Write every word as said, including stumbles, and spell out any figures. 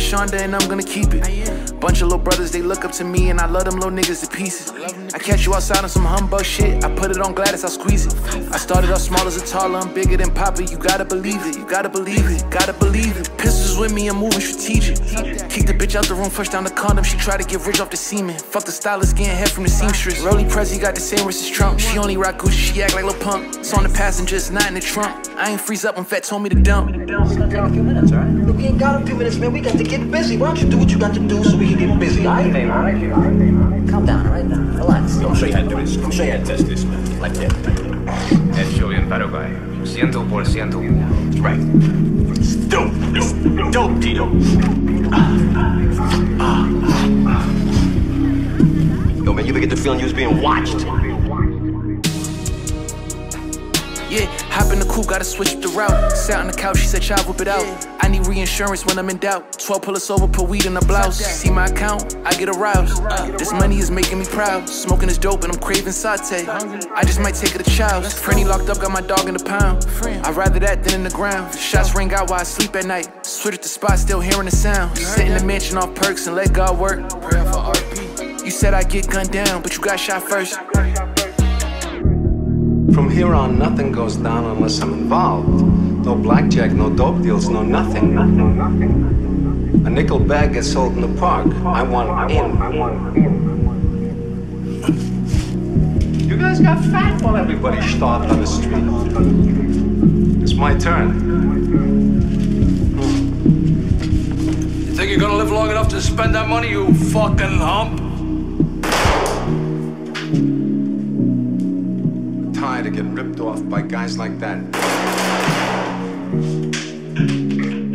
Shonda and I'm gonna keep it. Bunch of little brothers, they look up to me, and I love them little niggas to pieces. I catch you outside on some humbug shit, I put it on Gladys, I squeeze it. I started off small as a taller, I'm bigger than Papa, you gotta believe it, you gotta believe it, gotta believe it. Pistols with me, I'm moving strategic. Kick the bitch out the room, first down the condom, she tried to get rich off the semen. Fuck the stylist, getting head from the seamstress. Rolly Prezi got the same wrist as Trump, she only rock Gucci, she act like Lil Pump. It's on the passenger, it's not in the trunk. I ain't freeze up when Fat told me to dump. It's gonna take a few minutes, alright? We ain't got a few minutes, man, we got to get busy. Why don't you do what you got to do so we can get busy, alright? Hey, man, calm down, alright? Relax. I'll show you how to do this. I'll show you how to test this, man. Like that. Hecho en Paraguay. Ciento por ciento. Right. It's dope. It's dope, Tito. Yo, man, you ever get the feeling you was being watched? Yeah, hop in the coupe, gotta switch up the route. Sat on the couch, she said, child, whip it out. I need reinsurance when I'm in doubt. twelve pull us over, put weed in the blouse. See my account, I get aroused. This money is making me proud. Smoking is dope and I'm craving saute. I just might take her to Chow's. Franny locked up, got my dog in the pound. I'd rather that than in the ground. Shots ring out while I sleep at night. Switch at the spot, still hearing the sound. Sit in the mansion off perks and let God work. Prayer for R P. You said I'd get gunned down, but you got shot first. From here on, nothing goes down unless I'm involved. No blackjack, no dope deals, no nothing. A nickel bag gets sold in the park. I want in. You guys got fat while everybody starved on the street. It's my turn. You think you're gonna live long enough to spend that money, you fucking hump? Tired of getting ripped off by guys like that.